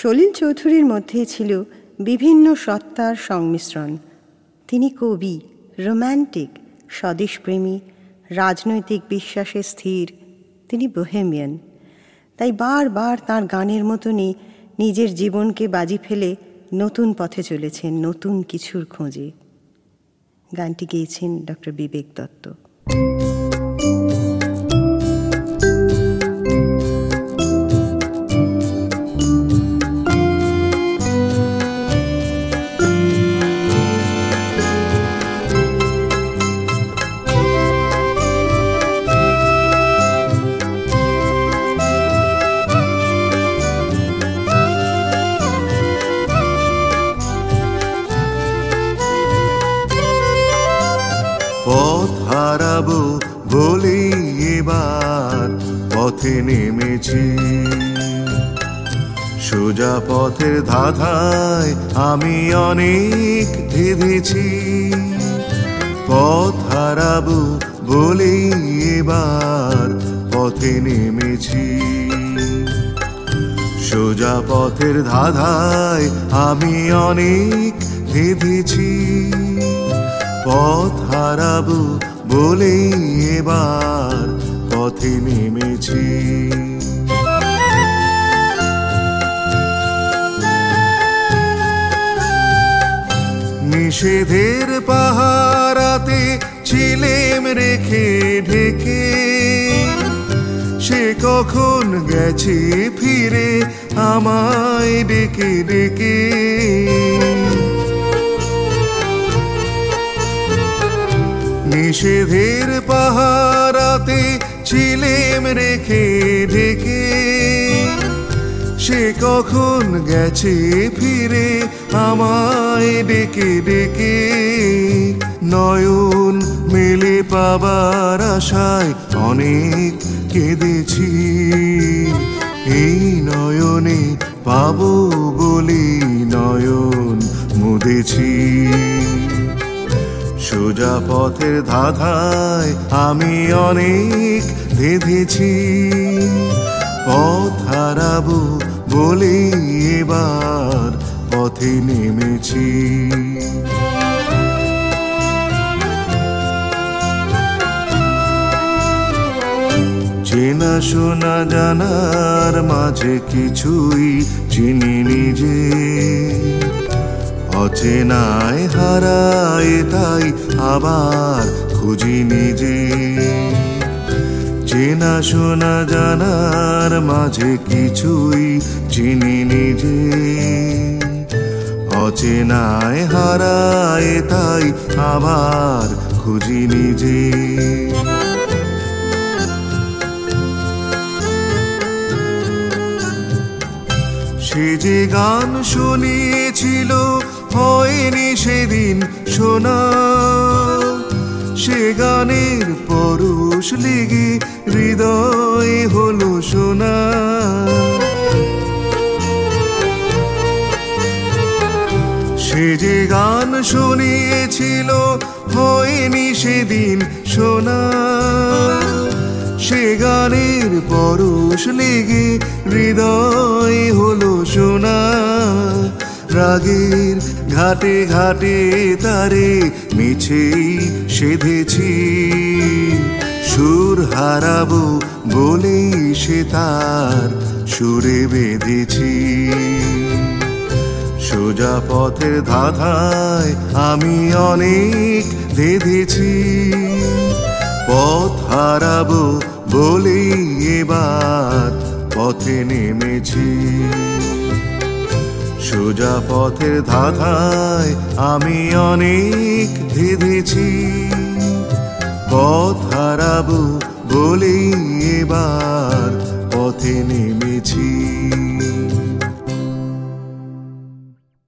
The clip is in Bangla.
সলিল চৌধুরীর মধ্যে ছিল বিভিন্ন সত্তার সংমিশ্রণ। তিনি কবি, রোম্যান্টিক, স্বদেশপ্রেমী, রাজনৈতিক বিশ্বাসে স্থির। তিনি বোহেমিয়ান। তাই বারবার তাঁর গানের মতনই নিজের জীবনকে বাজি ফেলে নতুন পথে চলেছেন, নতুন কিছুর খোঁজে। গানটি গেয়েছেন ডক্টর বিবেক দত্ত। পথ হারাবো বলে এবার পথে নেমেছি, সোজা পথের ধাঁধায় আমি অনেক ধেঁধেছি। পথ হারাবো বলে এবার পথে নেমেছি, সোজা পথের ধাঁধায় আমি অনেক ধেঁধেছি। পথ হারাবো বলে এবার পথে নেমেছি। নিষেধের পাহারাতে ছিলেম রেখে ঢেকে, সে কখন গেছে ফিরে আমায় ডেকে ডেকে। নিষেধের পাহারাতে ছিলেম রেখে ঢেকে, সে কখন গেছে ফিরে আমায় ডেকে ডেকে। নয়ন মেলে পাবার আশায় অনেক কেঁদেছি, এই নয়নে পাবো বলে নয়ন মুদেছি। সোজা পথের ধাঁধায় আমি অনেক ধেঁধেছি, পথ হারাবো বলে এবার পথে নেমেছি। চেনা শোনা জানার মাঝে কিছুই চিনি নিজে, অচেনায় হারায় তাই আবার খুঁজি নিজে। চেনা শোনা জানার মাঝে কিছুই চিনি নিজে, অচেনায় হারায় তাই আবার খুঁজি নিজে। সে যে গান শুনিয়েছিল হয়নি সেদিন শোনা, সে গানের পরশ লেগে হৃদয় হলো শোনা। সে যে গান শুনিয়েছিল হয়নি সেদিন শোনা, সে গানের পরশ লেগে হৃদয় হলো শোনা। রাগের ঘাটে ঘাটে তারে মিছেই সেধেছি, সুর হারাবো বলেই সে তার সুরে বেঁধেছি। সোজা পথের ধাঁধায় আমি অনেক ধেঁধেছি, পথ হারাবো বলেই এবার পথে নেমেছি। সোজা পথের ধাঁধায় আমি অনেক ধেঁধেছি, পথ হারাবো বলেই এবার পথে নেমেছি।